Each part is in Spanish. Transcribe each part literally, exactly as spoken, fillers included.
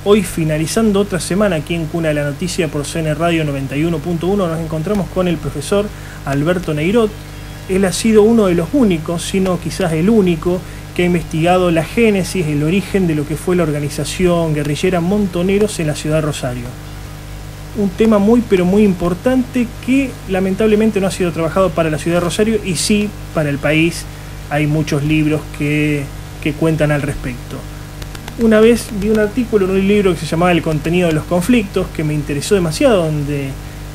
Hoy, finalizando otra semana aquí en Cuna de la Noticia por C N Radio noventa y uno punto uno, nos encontramos con el profesor Alberto Neirot. Él ha sido uno de los únicos, sino quizás el único, que ha investigado la génesis, el origen de lo que fue la organización guerrillera Montoneros en la ciudad de Rosario. Un tema muy pero muy importante que lamentablemente no ha sido trabajado para la ciudad de Rosario y sí para el país. Hay muchos libros que, que cuentan al respecto. Una vez vi un artículo en un libro que se llamaba El contenido de los conflictos, que me interesó demasiado, donde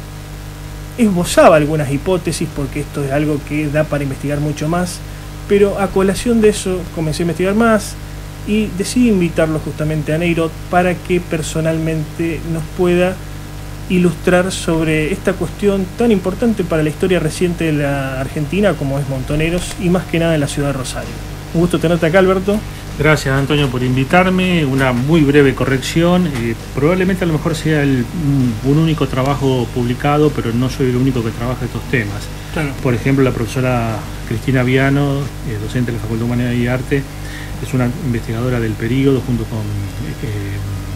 esbozaba algunas hipótesis, porque esto es algo que da para investigar mucho más, pero a colación de eso comencé a investigar más y decidí invitarlo justamente a Neirot para que personalmente nos pueda ilustrar sobre esta cuestión tan importante para la historia reciente de la Argentina como es Montoneros y más que nada en la ciudad de Rosario. Un gusto tenerte acá, Alberto. Gracias, Antonio, por invitarme. Una muy breve corrección. Eh, probablemente a lo mejor sea el, un, un único trabajo publicado, pero no soy el único que trabaja estos temas. Claro. Por ejemplo, la profesora Cristina Viano, eh, docente de la Facultad de Humanidades y Arte, es una investigadora del periodo junto con, eh,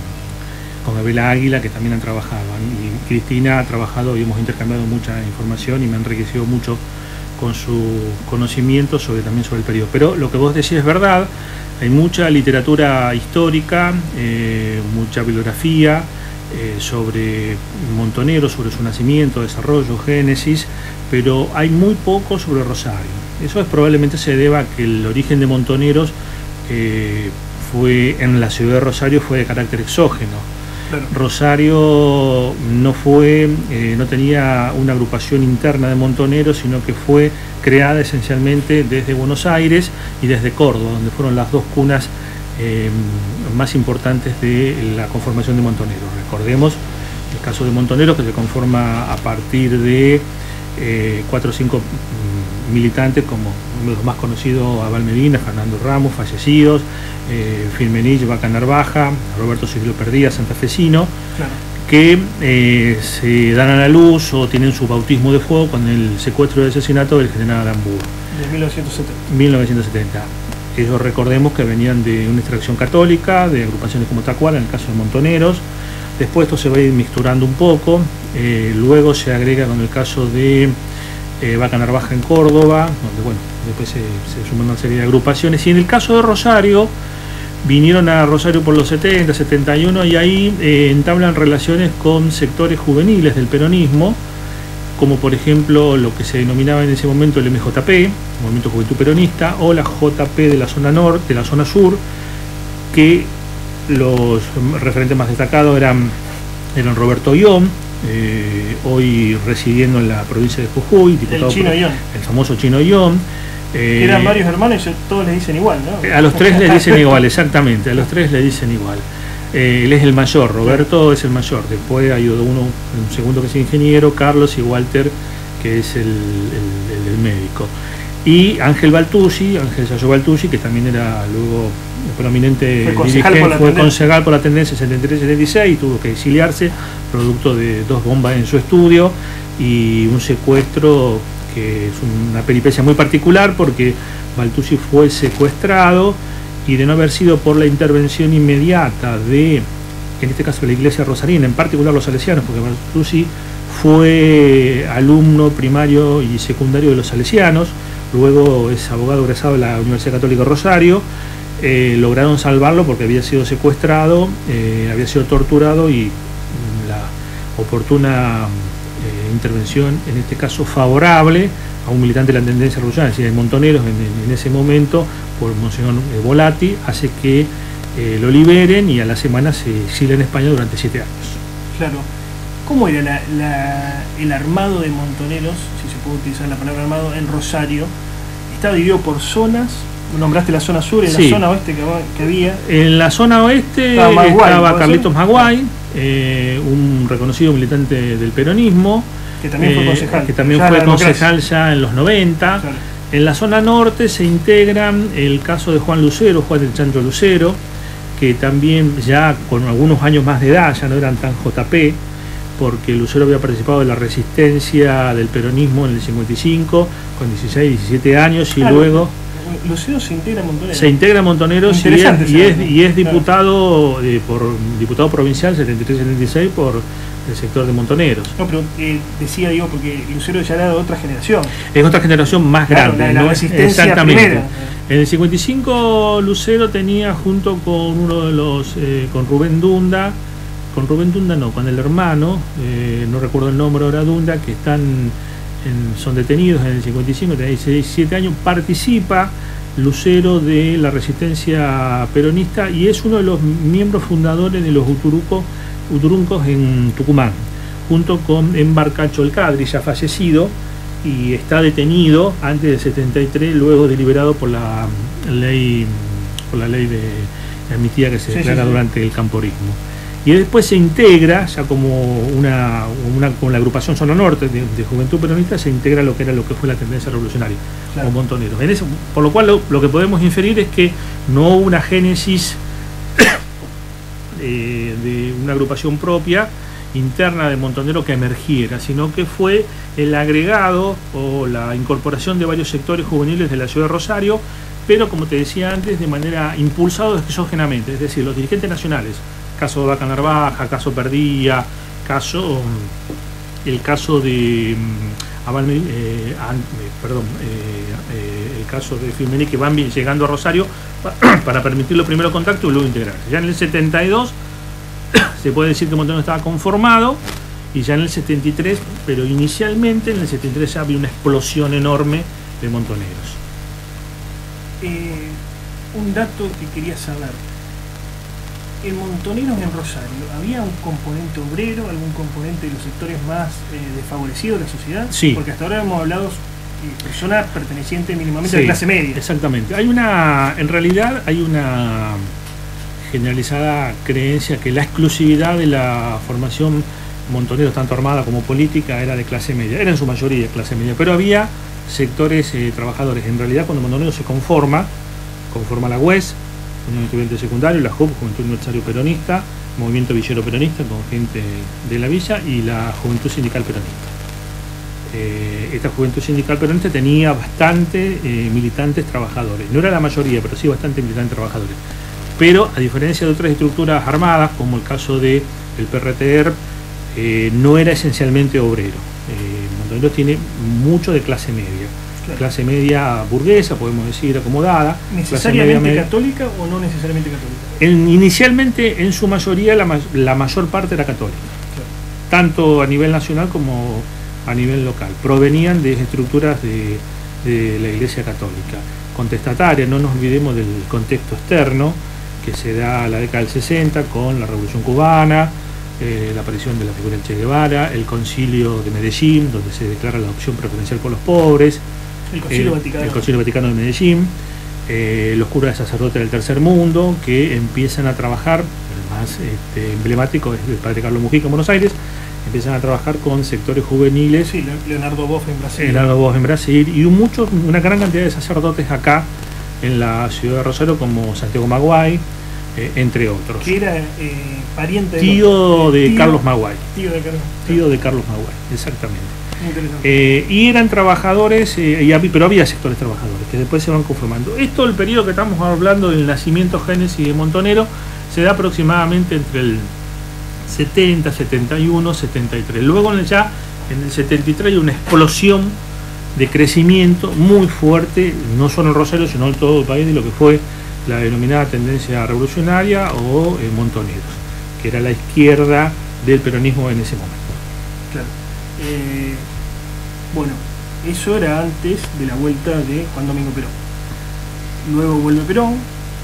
con Abela Águila, que también han trabajado. Y Cristina ha trabajado y hemos intercambiado mucha información y me ha enriquecido mucho con su conocimiento sobre, también sobre el periodo. Pero lo que vos decís es verdad. Hay mucha literatura histórica, eh, mucha bibliografía eh, sobre Montoneros, sobre su nacimiento, desarrollo, génesis, pero hay muy poco sobre Rosario. Eso es, probablemente se deba a que el origen de Montoneros eh, fue en la ciudad de Rosario fue de carácter exógeno. Claro. Rosario no fue, eh, no tenía una agrupación interna de montoneros, sino que fue creada esencialmente desde Buenos Aires y desde Córdoba, donde fueron las dos cunas eh, más importantes de la conformación de Montoneros. Recordemos el caso de Montoneros, que se conforma a partir de eh, cuatro o cinco militantes, como uno de los más conocidos, Abal Medina, Fernando Ramos, fallecidos, eh, Firmenich, Vaca Narvaja, Roberto Siglo Perdía, santafesino, claro, que eh, se dan a la luz o tienen su bautismo de fuego con el secuestro y asesinato del general Aramburu. De mil novecientos setenta. mil novecientos setenta. Ellos, recordemos, que venían de una extracción católica, de agrupaciones como Tacuara, en el caso de Montoneros. Después esto se va a ir mixturando un poco, eh, luego se agrega con el caso de Eh, Vaca Narvaja en Córdoba, donde bueno, después se, se suman una serie de agrupaciones, y en el caso de Rosario vinieron a Rosario por los setenta, setenta y uno, y ahí eh, entablan relaciones con sectores juveniles del peronismo, como por ejemplo lo que se denominaba en ese momento el M J P, Movimiento Juventud Peronista, o la J P de la zona norte, de la zona sur, que los referentes más destacados eran, eran Roberto Ión, Eh, hoy residiendo en la provincia de Jujuy, diputado el, Chino por, Ión. el famoso Chino Ión. Eh, eran varios hermanos y todos les dicen igual, ¿no? A los tres les dicen igual, exactamente, a los tres les dicen igual. Eh, él es el mayor, Roberto es el mayor, después hay uno, un segundo que es ingeniero, Carlos, y Walter, que es el, el, el médico. Y Ángel Baltucci, Ángel Sayo Baltucci, que también era luego prominente fue concejal dirigente, por la fue tendencia. concejal por la tendencia setenta y tres setenta y seis y tuvo que exiliarse producto de dos bombas en su estudio y un secuestro que es una peripecia muy particular, porque Baltucci fue secuestrado y, de no haber sido por la intervención inmediata de, en este caso, la iglesia rosarina, en particular los salesianos, porque Baltucci fue alumno primario y secundario de los salesianos, luego es abogado egresado de la Universidad Católica de Rosario. Eh, lograron salvarlo porque había sido secuestrado, eh, había sido torturado, y la oportuna eh, intervención, en este caso favorable a un militante de la tendencia rosarina, es decir, de Montoneros en, en ese momento, por Monseñor Volati, hace que eh, lo liberen, y a la semana se exilia en España durante siete años. Claro. ¿Cómo era la, la, el armado de Montoneros, si se puede utilizar la palabra armado, en Rosario? ¿Estaba dividido por zonas? Nombraste la zona sur, en sí. La zona oeste que, que había. En la zona oeste estaba, Maguay, estaba Carlitos Maguay, eh, un reconocido militante del peronismo, que también eh, fue concejal, que también ya fue concejal ya en los noventa. Claro. En la zona norte se integran el caso de Juan Lucero, Juan del Chancho Lucero, que también ya con algunos años más de edad, ya no eran tan J P, porque Lucero había participado de la resistencia del peronismo en el cincuenta y cinco, con dieciséis, diecisiete años, y claro, luego... Lucero se integra a Montoneros. Se integra a Montoneros y es, y es, y es diputado, claro. eh, por diputado provincial setenta y tres setenta y seis por el sector de Montoneros. No, pero eh, decía, digo, porque Lucero ya era de otra generación. Es otra generación más claro, grande. La, la ¿no? resistencia Exactamente. Primera. En el cincuenta y cinco Lucero tenía junto con uno de los, eh, con Rubén Dunda, con Rubén Dunda no, con el hermano, eh, no recuerdo el nombre ahora, Dunda, que están en, son detenidos en el cincuenta y cinco, tenía diecisiete años, participa Lucero de la resistencia peronista y es uno de los miembros fundadores de los Uturucos, Uturuncos en Tucumán, junto con Embarcacho el Cadri, ya fallecido, y está detenido antes del setenta y tres, luego de liberado por la ley, por la ley de amnistía que se sí, declara sí, sí. durante el camporismo. Y después se integra, ya como una, una con la agrupación Zona Norte de, de Juventud Peronista, se integra lo que era lo que fue la tendencia revolucionaria, claro. con Montoneros. En eso, por lo cual lo, lo que podemos inferir es que no hubo una génesis de, de una agrupación propia interna de Montoneros que emergiera, sino que fue el agregado o la incorporación de varios sectores juveniles de la ciudad de Rosario, pero como te decía antes, de manera impulsado exógenamente, es decir, los dirigentes nacionales, caso de Vaca Narvaja, caso Perdía, caso el caso de Abal, eh, perdón, eh, eh, el caso de Firmení, que van llegando a Rosario para, para permitir los primeros contactos y luego integrarse. Ya en el setenta y dos se puede decir que Montoneros estaba conformado, y ya en el setenta y tres, pero inicialmente en el setenta y tres ya había una explosión enorme de Montoneros. Eh, un dato que quería saber: en Montoneros en Rosario, ¿había un componente obrero, algún componente de los sectores más eh, desfavorecidos de la sociedad? Sí. Porque hasta ahora hemos hablado de personas pertenecientes mínimamente sí, a la clase media. Exactamente. Hay una, en realidad hay una generalizada creencia que la exclusividad de la formación Montoneros, tanto armada como política, era de clase media. Era en su mayoría clase media, pero había sectores eh, trabajadores. En realidad, cuando Montoneros se conforma, conforma la U E S, Unión Estudiantil Secundario, la J U P, Juventud Universitario Peronista, Movimiento Villero Peronista, con gente de la villa, y la Juventud Sindical Peronista. Eh, esta Juventud Sindical Peronista tenía bastante eh, militantes trabajadores. No era la mayoría, pero sí bastante militantes trabajadores. Pero, a diferencia de otras estructuras armadas, como el caso del P R T E R P, eh, no era esencialmente obrero. Eh, Montoneros tiene mucho de clase media. Claro. Clase media burguesa, podemos decir, acomodada. ¿Necesariamente media católica o no necesariamente católica? En, inicialmente, en su mayoría, la, la mayor parte era católica. Claro. Tanto a nivel nacional como a nivel local. Provenían de estructuras de, de la Iglesia Católica. Contestataria, no nos olvidemos del contexto externo que se da a la década del sesenta con la Revolución Cubana, eh, la aparición de la figura del Che Guevara, el Concilio de Medellín, donde se declara la opción preferencial por los pobres, el Concilio, eh, Vaticano. el Concilio Vaticano de Medellín, eh, los curas de sacerdotes del Tercer Mundo, que empiezan a trabajar, el más este, emblemático es el padre Carlos Mujica en Buenos Aires, empiezan a trabajar con sectores juveniles. Sí, Leonardo Boff en Brasil. Leonardo Boff en Brasil, y un mucho, una gran cantidad de sacerdotes acá en la ciudad de Rosario, como Santiago Maguay, eh, entre otros. Que era eh, pariente tío de, de tío, Carlos Maguay. Tío de Carlos, tío de Carlos Maguay, exactamente. Eh, y eran trabajadores, eh, y había, pero había sectores trabajadores que después se van conformando. Esto, el periodo que estamos hablando del nacimiento génesis de Montonero, se da aproximadamente entre el setenta, setenta y uno, setenta y tres. Luego ya en el setenta y tres hay una explosión de crecimiento muy fuerte, no solo en Rosario, sino en todo el país, de lo que fue la denominada tendencia revolucionaria o eh, Montoneros, que era la izquierda del peronismo en ese momento. Claro. Eh, bueno, eso era antes de la vuelta de Juan Domingo Perón. Luego vuelve Perón,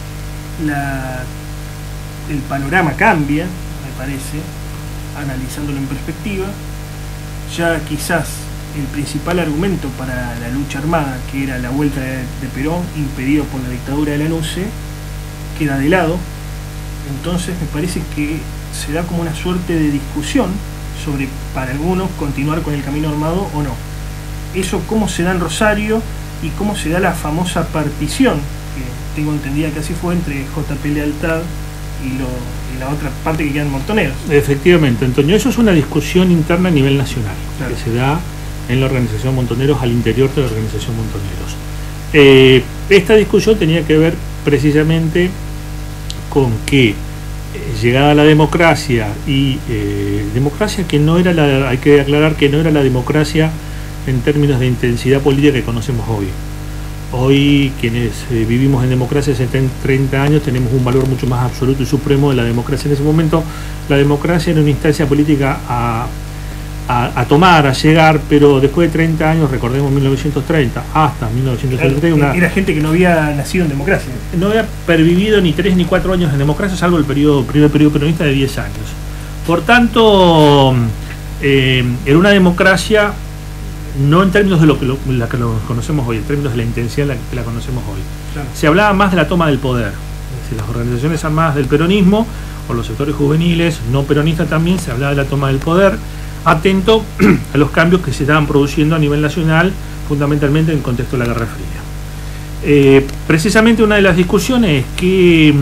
la, el panorama cambia, me parece, analizándolo en perspectiva. Ya quizás el principal argumento para la lucha armada, que era la vuelta de, de Perón, impedido por la dictadura de la N U C E, queda de lado. Entonces me parece que se da como una suerte de discusión sobre, para algunos, continuar con el camino armado o no. Eso cómo se da en Rosario y cómo se da la famosa partición, que tengo entendida que así fue, entre J P Lealtad y, lo, y la otra parte que quedan Montoneros. Efectivamente, Antonio, eso es una discusión interna a nivel nacional, claro, que se da en la organización Montoneros, al interior de la organización Montoneros. Eh, esta discusión tenía que ver precisamente con que, eh, llegada la democracia, y eh, democracia que no era la, hay que aclarar que no era la democracia en términos de intensidad política que conocemos hoy. Hoy, quienes eh, vivimos en democracia hace treinta años, tenemos un valor mucho más absoluto y supremo de la democracia. En ese momento, la democracia era una instancia política a, a, a tomar, a llegar, pero después de treinta años, recordemos mil novecientos treinta hasta mil novecientos treinta y tres, una, era gente que no había nacido en democracia. No había pervivido ni tres ni cuatro años en democracia, salvo el periodo, primer periodo peronista de diez años. Por tanto, eh, era una democracia, no en términos de lo que, lo, la que lo conocemos hoy, en términos de la intensidad en la que la conocemos hoy. Claro. Se hablaba más de la toma del poder. Es decir, las organizaciones armadas del peronismo, o los sectores juveniles, no peronistas también, se hablaba de la toma del poder, atento a los cambios que se estaban produciendo a nivel nacional, fundamentalmente en el contexto de la Guerra Fría. Eh, precisamente una de las discusiones es que,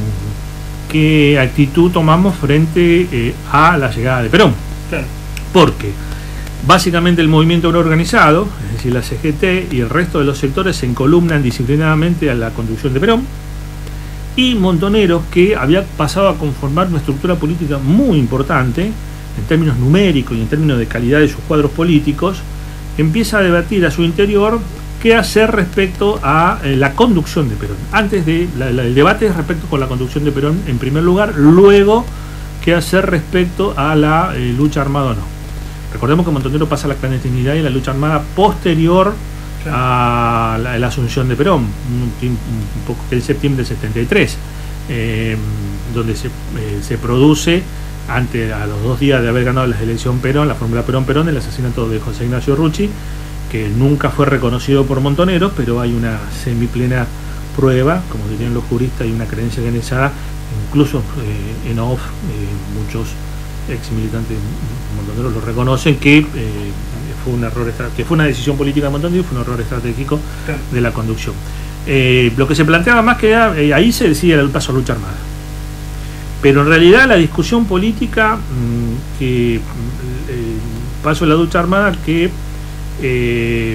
qué actitud tomamos frente eh, a la llegada de Perón. Claro. Porque básicamente el movimiento obrero organizado, es decir, la C G T y el resto de los sectores, se encolumnan disciplinadamente a la conducción de Perón, y Montoneros, que había pasado a conformar una estructura política muy importante en términos numéricos y en términos de calidad de sus cuadros políticos, empieza a debatir a su interior qué hacer respecto a eh, la conducción de Perón. Antes de la, la, el debate es respecto con la conducción de Perón en primer lugar, luego qué hacer respecto a la eh, lucha armada o no. Recordemos que Montonero pasa a la clandestinidad y la lucha armada posterior a la, a la asunción de Perón, un, un poco el septiembre del setenta y tres, eh, donde se, eh, se produce, ante, a los dos días de haber ganado la elección Perón, la fórmula Perón-Perón, el asesinato de José Ignacio Rucci, que nunca fue reconocido por Montoneros, pero hay una semiplena prueba, como dirían los juristas, y una creencia organizada, incluso eh, en off, eh, muchos ex militantes Montoneros lo reconocen, que eh, fue un error, que fue una decisión política de Montoneros, fue un error estratégico de la conducción. Eh, lo que se planteaba más que era, eh, ahí se decía el paso a lucha armada, pero en realidad la discusión política mmm, que eh, paso a la lucha armada que eh,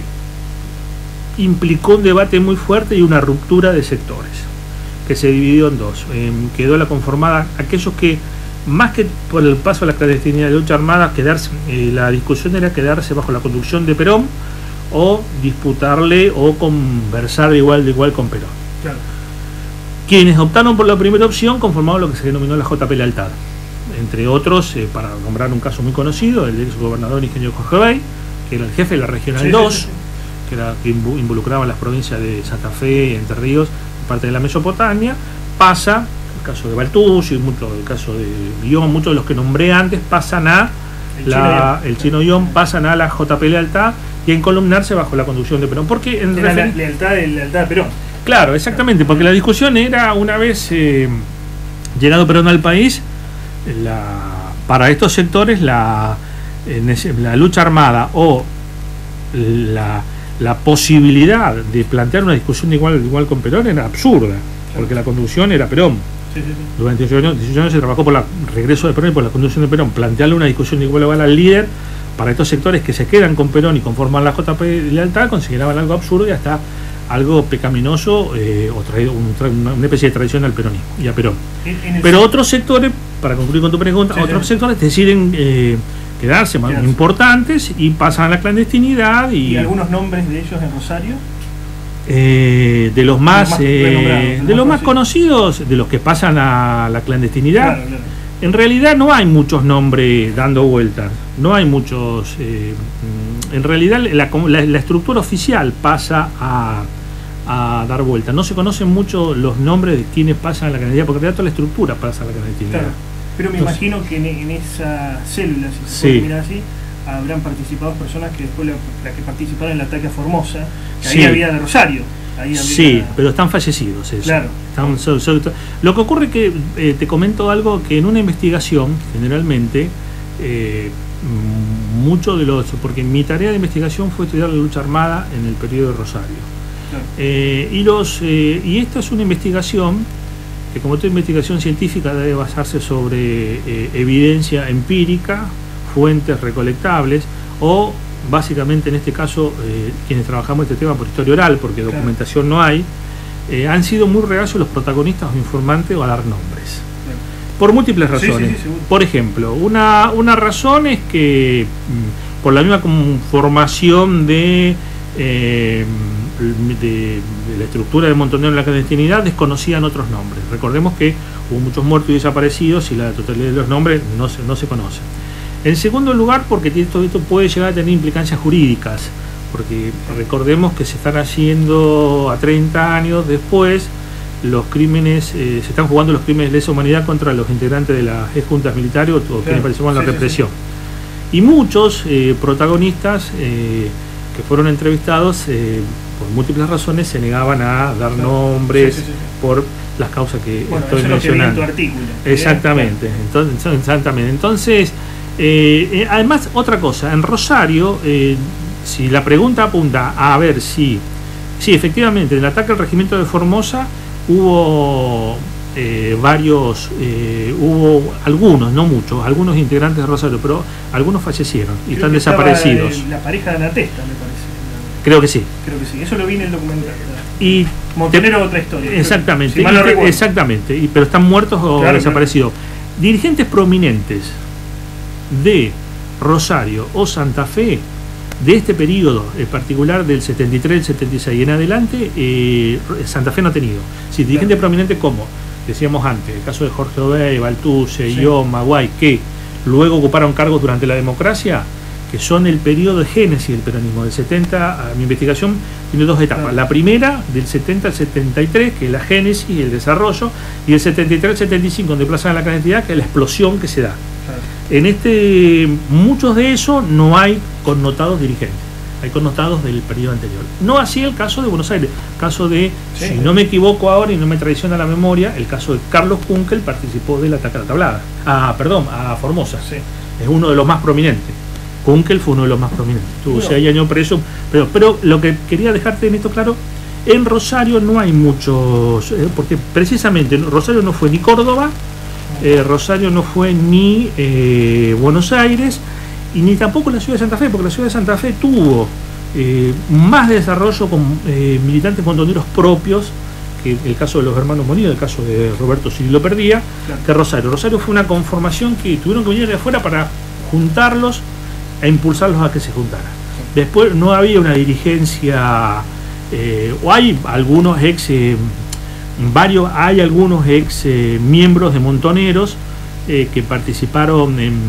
implicó un debate muy fuerte y una ruptura de sectores que se dividió en dos. Eh, quedó la conformada aquellos que, más que por el paso a la clandestinidad de lucha armada, quedarse, eh, la discusión era quedarse bajo la conducción de Perón o disputarle o conversar de igual de igual con Perón. Claro. Quienes optaron por la primera opción conformaron lo que se denominó la J P Lealtad. Entre otros, eh, para nombrar un caso muy conocido, el ex gobernador ingeniero Jorge Bay, que era el jefe de la Regional sí, dos, sí, sí. que, era, que involucraba las provincias de Santa Fe y Entre Ríos, parte de la Mesopotamia, pasa... el caso de Baltucci, el caso de Guión, muchos de los que nombré antes pasan a el, la, chino, el chino Guión, pasan a la J P Lealtad y a encolumnarse bajo la conducción de Perón. Porque en era la lealtad de, lealtad de Perón. Claro, exactamente, porque la discusión era, una vez eh, llegado Perón al país, la, para estos sectores la, la lucha armada o la, la posibilidad de plantear una discusión igual, igual con Perón era absurda, porque la conducción era Perón. Sí, sí, sí. Durante dieciocho años, dieciocho años se trabajó por el regreso de Perón y por la conducción de Perón. Plantearle una discusión igual igual al líder para estos sectores que se quedan con Perón y conforman la J P Lealtad, consideraban algo absurdo y hasta algo pecaminoso, eh, o traído, un, una, una especie de traición al peronismo y a Perón. En, en Pero otros sectores, para concluir con tu pregunta, sí, otros sí. sectores deciden eh, quedarse más importantes y pasan a la clandestinidad. ¿Y, ¿Y algunos nombres de ellos en Rosario? Eh, de los más, más eh, de los más conocidos, de los que pasan a la clandestinidad, claro, claro. En realidad no hay muchos nombres dando vueltas, no hay muchos, eh, en realidad la, la, la estructura oficial pasa a, a dar vueltas, no se conocen mucho los nombres de quienes pasan a la clandestinidad, porque en realidad toda la estructura pasa a la clandestinidad. Claro. Pero me Entonces, imagino que en, en esa célula, si se puede mirar así, habrán participado personas que después la, la que participaron en el ataque a Formosa, que sí. Ahí había de Rosario. Ahí había sí, la... pero están fallecidos. Eso. Claro. Están, so, so, lo que ocurre es que, eh, te comento algo, que en una investigación, generalmente, eh, muchos de los... Porque mi tarea de investigación fue estudiar la lucha armada en el periodo de Rosario. Claro. Eh, y, los, eh, y esta es una investigación que, como toda investigación científica, debe basarse sobre eh, evidencia empírica, fuentes recolectables, o básicamente en este caso eh, quienes trabajamos este tema por historia oral, porque documentación no hay, eh, han sido muy reacios los protagonistas o informantes a dar nombres. Por múltiples razones. Sí, sí, sí, por ejemplo, una, una razón es que por la misma conformación de, eh, de, de la estructura de Montonero en la clandestinidad, desconocían otros nombres. Recordemos que hubo muchos muertos y desaparecidos y la totalidad de los nombres no se, no se conoce. En segundo lugar, porque todo esto puede llegar a tener implicancias jurídicas, porque recordemos que se están haciendo a treinta años después los crímenes, eh, se están jugando los crímenes de lesa humanidad contra los integrantes de las juntas militares o claro, quienes participamos en la sí, represión. Sí, sí. Y muchos eh, protagonistas eh, que fueron entrevistados, eh, por múltiples razones, se negaban a dar claro. nombres sí, sí, sí. por las causas que bueno, estoy eso mencionando. Es lo que viene en tu artículo. Exactamente. ¿Eh? Entonces, exactamente. Entonces, eh, eh, además, otra cosa, en Rosario, eh, si la pregunta apunta a ver si, sí, efectivamente, en el ataque al regimiento de Formosa, hubo eh, varios, eh, hubo algunos, no muchos, algunos integrantes de Rosario, pero algunos fallecieron y Creo están desaparecidos. El, la pareja de Anatesta, me parece. Creo que sí. Creo que sí, eso lo vi en el documental. Y Montonero, otra historia. Exactamente, si mal no recuerdo. exactamente, y, pero están muertos o claro, desaparecidos. Claro. Dirigentes prominentes de Rosario o Santa Fe, de este periodo en particular del setenta y tres, setenta y seis y en adelante, eh, Santa Fe no ha tenido. Sí, dirigentes claro. prominentes como, decíamos antes, el caso de Jorge Obey, Baltuce, sí. Ioma, Guay, que luego ocuparon cargos durante la democracia, que son el periodo de génesis del peronismo. Del setenta, a mi investigación tiene dos etapas. Claro. La primera, del setenta al setenta y tres, que es la génesis y el desarrollo, y el setenta y tres al setenta y cinco, donde plazan la clandestinidad, que es la explosión que se da. Claro. En este, muchos de esos no hay connotados dirigentes, hay connotados del periodo anterior. No así el caso de Buenos Aires, caso de, sí. si no me equivoco ahora y no me traiciona la memoria, el caso de Carlos Kunkel participó del ataque a la Tablada, ah, perdón, a Formosa, sí. es uno de los más prominentes. Kunkel fue uno de los más prominentes, tuvo seis años preso, pero, pero lo que quería dejarte en esto claro, en Rosario no hay muchos, eh, porque precisamente Rosario no fue ni Córdoba, Eh, Rosario no fue ni eh, Buenos Aires y ni tampoco la ciudad de Santa Fe, porque la ciudad de Santa Fe tuvo eh, más desarrollo con eh, militantes montoneros propios, que el caso de los hermanos Monido, el caso de Roberto Cirilo Perdía, claro. que Rosario. Rosario fue una conformación que tuvieron que venir de afuera para juntarlos e impulsarlos a que se juntaran. Después no había una dirigencia, eh, o hay algunos ex... Eh, Varios, hay algunos ex eh, miembros de Montoneros eh, que participaron en,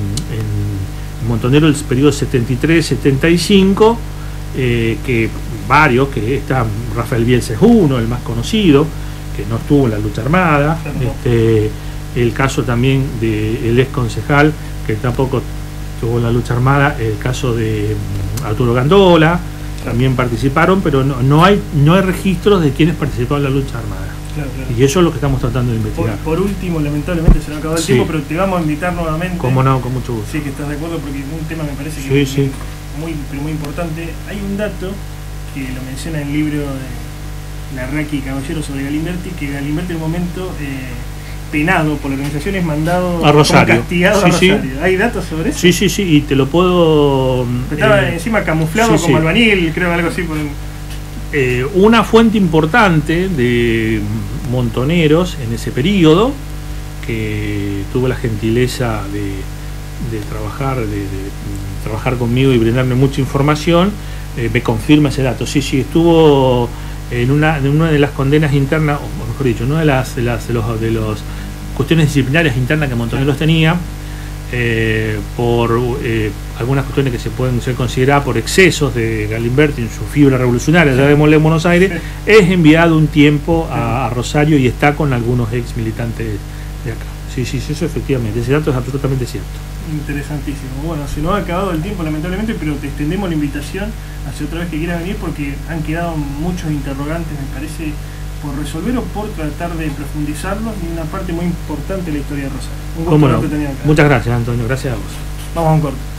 en Montonero el periodo setenta y tres setenta y cinco, eh, que varios, que está Rafael Bielsa es uno, el más conocido, que no estuvo en la lucha armada, este, el caso también del ex concejal, que tampoco estuvo en la lucha armada, el caso de Arturo Gandola, también participaron, pero no, no hay no hay registros de quienes participaron en la lucha armada. Claro, claro. Y eso es lo que estamos tratando de investigar. Por, por último, lamentablemente se nos acabó el sí. tiempo, pero te vamos a invitar nuevamente. Como no, con mucho gusto. Sí, que estás de acuerdo, porque un tema me parece que sí, es sí. muy, pero muy importante. Hay un dato que lo menciona en el libro de Larraqui y Caballero sobre Galimberti, que Galimberti en un momento eh, penado por la organización es mandado a Rosario. castigado sí, a Rosario. Sí. ¿Hay datos sobre eso? Sí, sí, sí, y te lo puedo... Estaba eh, encima camuflado sí, como sí. albañil, creo, algo así. Por el... eh, una fuente importante de montoneros en ese periodo, que tuvo la gentileza de, de trabajar de, de trabajar conmigo y brindarme mucha información, eh, me confirma ese dato. Sí, sí, estuvo en una, en una de las condenas internas, o mejor dicho, en una de las, de las de los, de los cuestiones disciplinarias internas que Montoneros tenía, eh, por eh, algunas cuestiones que se pueden ser consideradas por excesos de Galimberti en su fibra revolucionaria, ya vemos en Buenos Aires, sí. es enviado un tiempo a, a Rosario y está con algunos ex militantes de acá. Sí, sí, sí, eso efectivamente, ese dato es absolutamente cierto. Interesantísimo. Bueno, se nos ha acabado el tiempo lamentablemente, pero te extendemos la invitación hacia otra vez que quieras venir, porque han quedado muchos interrogantes, me parece, por resolver o por tratar de profundizarlos, y una parte muy importante de la historia de Rosario. Un gusto ¿Cómo no? que tenía acá. Muchas gracias, Antonio, gracias a vos. Vamos a un corte.